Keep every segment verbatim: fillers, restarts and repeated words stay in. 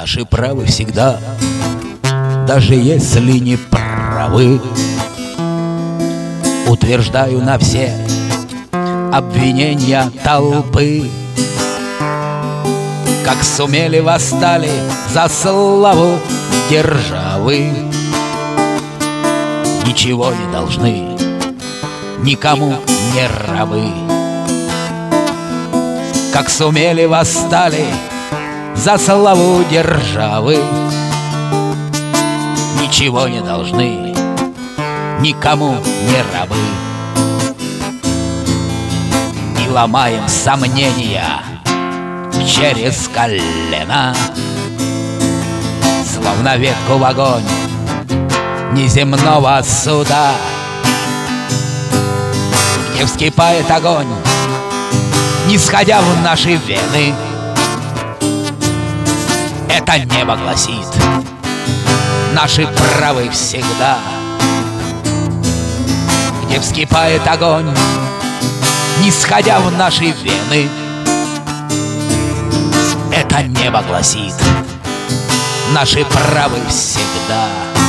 Наши правы всегда, даже если не правы. Утверждаю на все обвинения толпы. Как сумели, восстали за славу державы. Ничего не должны, никому не рабы. Как сумели, восстали за славу державы. Ничего не должны, никому не рабы. И ломаем сомнения через колено, словно ветку в огонь неземного суда, где вскипает огонь, не сходя в наши вены. Это небо гласит: наши правы всегда. Где вскипает огонь, не сходя в наши вены. Это небо гласит: наши правы всегда.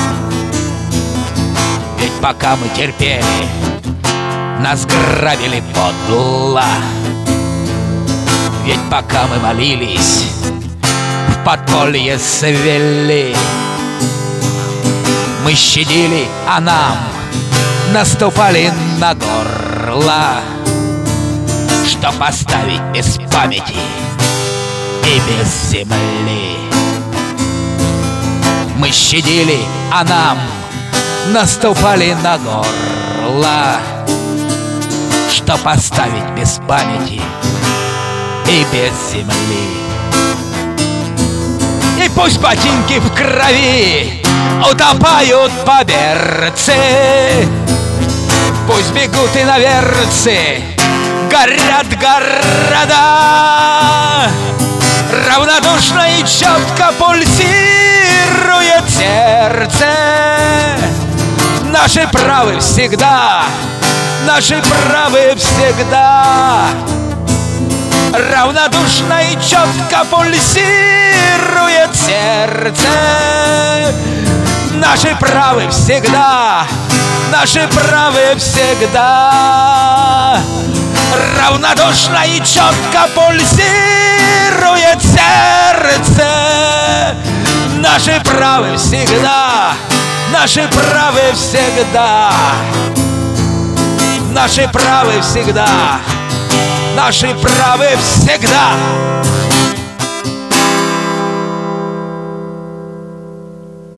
Ведь пока мы терпели, нас грабили подло. Ведь пока мы молились, в подполье свели. Мы щадили, а нам наступали на горло, что поставить без памяти и без земли. Мы щадили, а нам наступали на горло, что поставить без памяти и без земли. И пусть ботинки в крови утопают по берце, пусть бегут иноверцы, горят города. Равнодушно и четко пульсирует сердце. Наши правы всегда, наши правы всегда. Равнодушно и четко пульсирует сердце. Наши правы всегда, наши правы всегда. Равнодушно и четко пульсирует сердце. Наши правы всегда, наши правы всегда. Наши правы всегда, наши правы всегда.